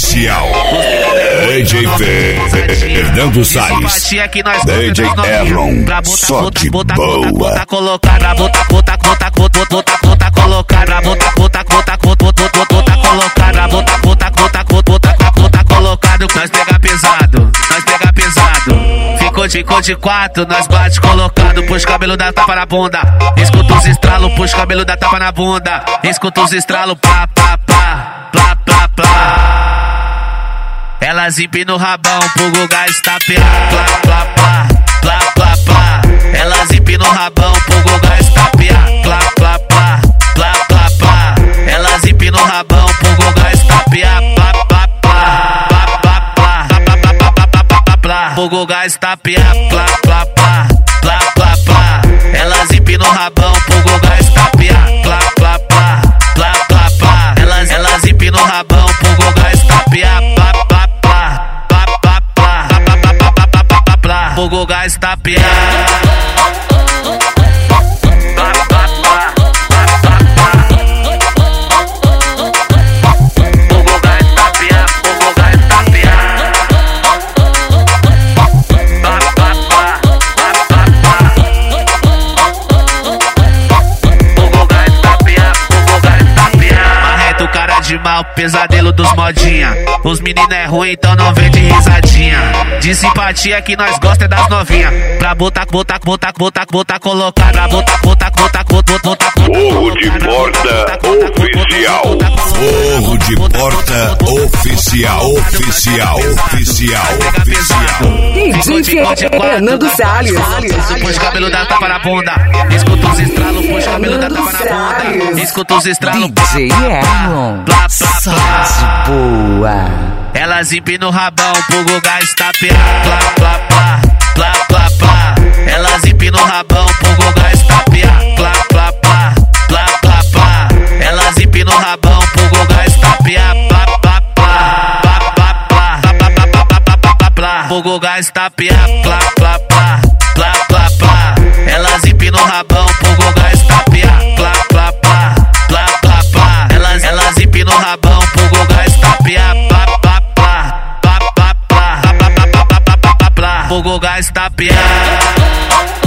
Oficial. DJ Fernando Salles. DJ Erlon. Só de boa. Colocar, botar, colocar, botar, colocado, nós pega pesado, ficou de quatro, nós bate colocado, puxa cabelo da tapa na bunda, escuta os estralos, puxa cabelo da tapa na bunda, escuta os estralos, plá, plá, plá, plá, plá, plá. Ela zipe no rabão, pro Guga estapear, plá, plá, plá, plá, plá, plá. Ela zipe no rabão, pro Guga estapear, plá, plá, plá, plá, plá, plá. Ela zipe no rabão, pro Guga estapear, plá, plá, plá, plá, plá, plá, plá. Pro Guga estapear, plá, plá, plá, plá, plá, plá. Ela zipe no rabão, pro Guga estapear, plá, plá, plá, plá, plá, plá. Ela zipe no rabão, pro Guga estapear, plá, plá, plá, plá, plá, plá, plá. Pro Guga estapear. De mal, pesadelo dos modinha. Os meninos é ruim, então não vem de risadinha. De simpatia que nós gosta é das novinha. Pra botar, colocar. Pra botar, Forro de Porta Oficial. Forro de Porta Oficial. DJ Fernando Salles. Puxa cabelo da tapa na bunda. Escuta os estralos, puxa cabelo da tapa na bunda. Escuta os estralos. DJ Erlon. Só de boa. Ela zipe no rabão, pro Guga estapear, plá, plá, plá, plá, plá, plá. Ela zipe no rabão, pro Guga estapear, plá, plá, plá, plá, plá, plá. Ela zipe no rabão, pro Guga estapear, plá, plá, plá, plá, plá, plá, plá. Pro Guga estapear, plá, plá, plá, plá, plá, plá. Ela zipe no rabão, pro Guga estapear, plá, plá, plá, plá, plá, plá. Ela zipe no rabão, pro Guga estapear, plá, plá, plá, plá, plá, plá, plá, plá, plá, plá, plá. Pro Guga estapear.